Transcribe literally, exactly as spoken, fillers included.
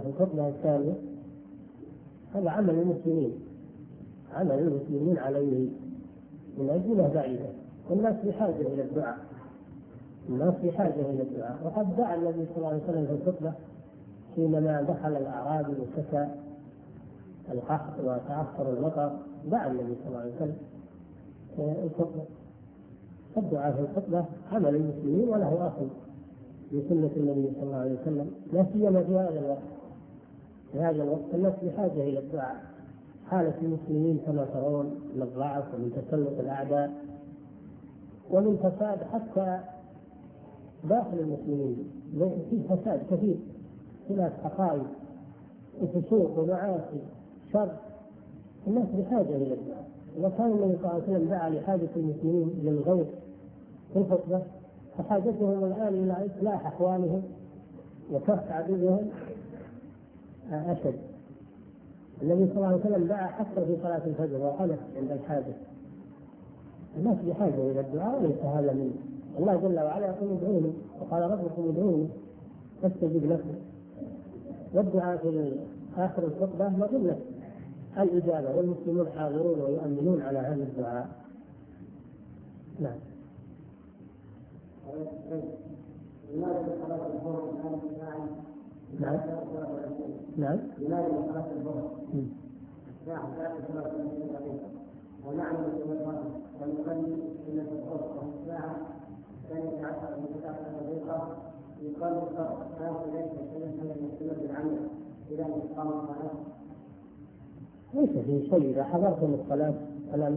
الخطبة الثانية هذا عمل المسلمين، عمل المسلمين عليه من أجله بعيدة، والناس بحاجة إلى الدعاء، الناس بحاجة إلى الدعاء. وقد دعا النبي صلى الله عليه وسلم في الخطبة حينما دخل الأعرابي وشكى القحط وتأخر المطر، دعا النبي صلى الله عليه وسلم في الخطبة. الدعاء في الخطبة عمل المسلمين وله أصل في سنة النبي صلى الله عليه وسلم، لا سيما في هذا الوقت. في هذا الوقت الناس بحاجة إلى الدعاء، حالة المسلمين كما ترون من الضعف ومن تسلط الأعداء ومن فساد حتى داخل المسلمين، في فساد كثير، خلاف حقائق وفسوق ومعاصي شر. الناس بحاجة إلى الدعاء. إذا كان النبي صلى الله عليه وسلم دعا لحاجة المسلمين للغوث في الخطبة، فحاجتهم الآن إلى إصلاح أحوالهم وكف عدوهم أشد. النبي صلى الله عليه وسلم دعا حتى في صلاة الفجر وقنت عند الحاجة. الناس بحاجة إلى الدعاء، وليس هذا من الله جل وعلا يقول ادعوني، وقال ربكم ادعوني فاستجب لكم. والدعاء في آخر الخطبة مظنة الإجابة، والمسلمون حاضرون ويؤمنون على هذا الدعاء. نعم. نعم. نعم. ونعم بالمرأة ونصلي إلى الصبح والساعة الثانية عشر من ساعة دقيقة يقال الصبح هذا ليس شيئا من المسلمة بالعمل إلى إقام الصلاة. ليس في شيء إذا حضرتم الصلاة فلا